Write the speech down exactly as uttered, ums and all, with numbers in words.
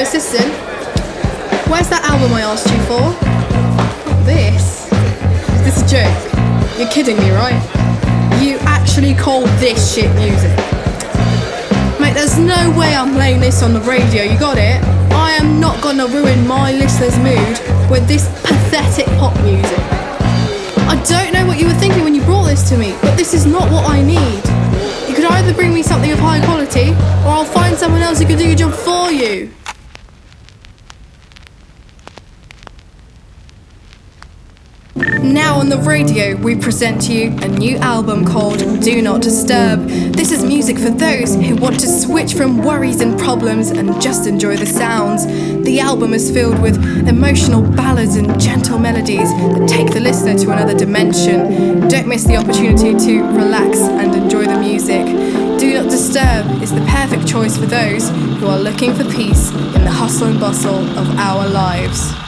assistant. Where's that album I asked you for? This? Is this a joke? You're kidding me, right? You actually call this shit music? Mate, there's no way I'm playing this on the radio, you got it? I am not gonna ruin my listener's mood with this pathetic pop music. I don't know what you were thinking when you brought this to me, but this is not what I need. You could either bring me something of high quality, or I'll find someone else who can do your job for you. Now on the radio, we present to you a new album called Do Not Disturb. This is music for those who want to switch from worries and problems and just enjoy the sounds. The album is filled with emotional ballads and gentle melodies that take the listener to another dimension. Don't miss the opportunity to relax and enjoy the music. Do Not Disturb is the perfect choice for those who are looking for peace in the hustle and bustle of our lives.